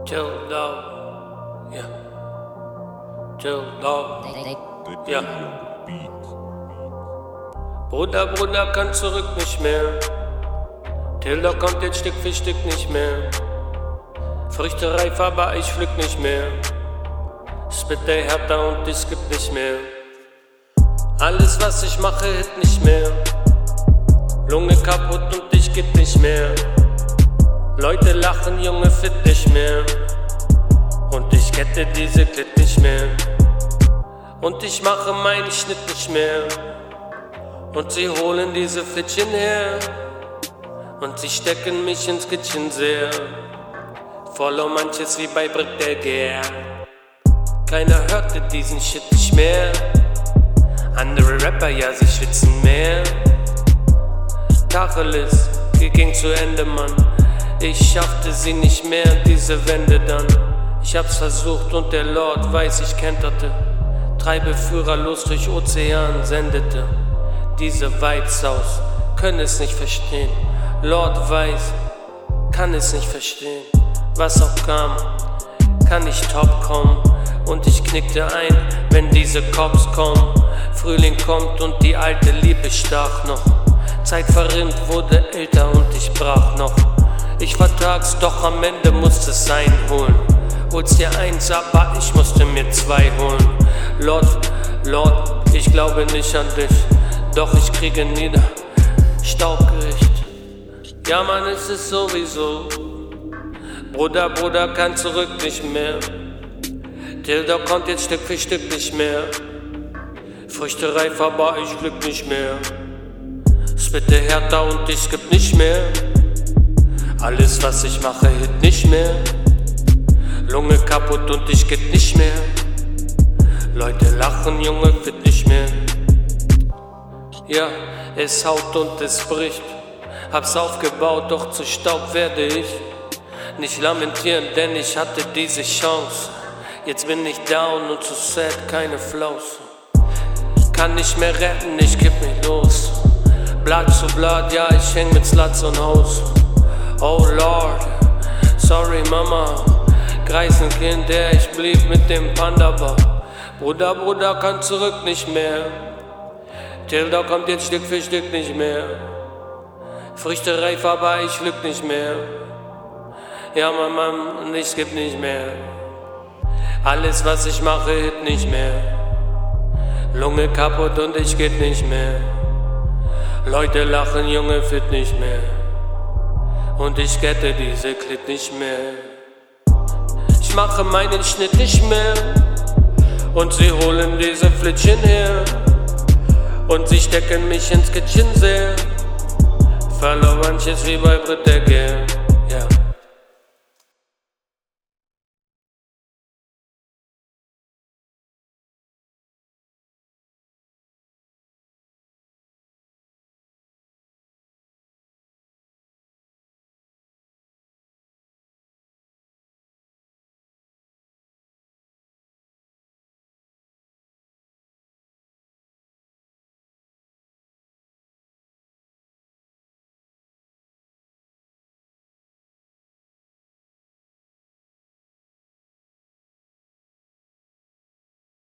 Chill Dog, yeah. Chill Dog, ja. Bruder kann zurück nicht mehr. Tilda kommt jetzt Stück für Stück nicht mehr. Früchte reif, aber ich pflück nicht mehr. Spit der härter und es gibt nicht mehr. Alles was ich mache hit nicht mehr. Lunge kaputt und ich geht nicht mehr. Leute lachen, Junge, fit nicht mehr. Und ich kette diese Klit nicht mehr. Und ich mache meinen Schnitt nicht mehr. Und sie holen diese Flittchen her. Und sie stecken mich ins Kitchen sehr. Follow manches wie bei Britt der Gär. Keiner hörte diesen Shit nicht mehr. Andere Rapper, ja, sie schwitzen mehr. Tacheles, ging zu Ende, Mann. Ich schaffte sie nicht mehr, diese Wende dann. Ich hab's versucht und der Lord weiß, ich kenterte. Treibe führerlos durch Ozean, sendete. Diese Weizsaus können es nicht verstehen. Lord weiß, kann es nicht verstehen. Was auch kam, kann ich top kommen. Und ich knickte ein, wenn diese Cops kommen. Frühling kommt und die alte Liebe stach noch. Zeit verrinnt, wurde älter und ich brach noch. Ich vertrag's, doch am Ende musste es einholen. Holst dir eins, aber ich musste mir zwei holen. Lord, ich glaube nicht an dich. Doch ich kriege nieder Staubgericht. Ja, Mann, es ist sowieso. Bruder kann zurück nicht mehr. Tilda kommt jetzt Stück für Stück nicht mehr. Früchte reif, aber ich glück nicht mehr. Spit der härter und ich geb nicht mehr. Alles was ich mache hit nicht mehr. Lunge kaputt und ich geht nicht mehr. Leute lachen, Junge, fit nicht mehr. Ja, es haut und es bricht. Hab's aufgebaut, doch zu Staub werde ich. Nicht lamentieren, denn ich hatte diese Chance. Jetzt bin ich down und zu sad, keine Flaus. Kann nicht mehr retten, ich kipp mich los. Blatt zu Blatt, ja, ich häng mit Sluts und Haus. Oh Lord, sorry Mama. Greisenkind, der ich blieb mit dem Panda-Bar. Bruder kann zurück nicht mehr. Tilda kommt jetzt Stück für Stück nicht mehr. Früchte reif, aber ich pflück nicht mehr. Ja, Mann, und ich geb nicht mehr. Alles was ich mache hit nicht mehr. Lunge kaputt und ich geht nicht mehr. Leute lachen, Junge, fit nicht mehr. Und ich kette diese Klit nicht mehr. Ich mache meinen Schnitt nicht mehr. Und sie holen diese Flittchen her. Und sie stecken mich ins Kitchen sehr. Verlor manches wie bei Britt der Gär, ja.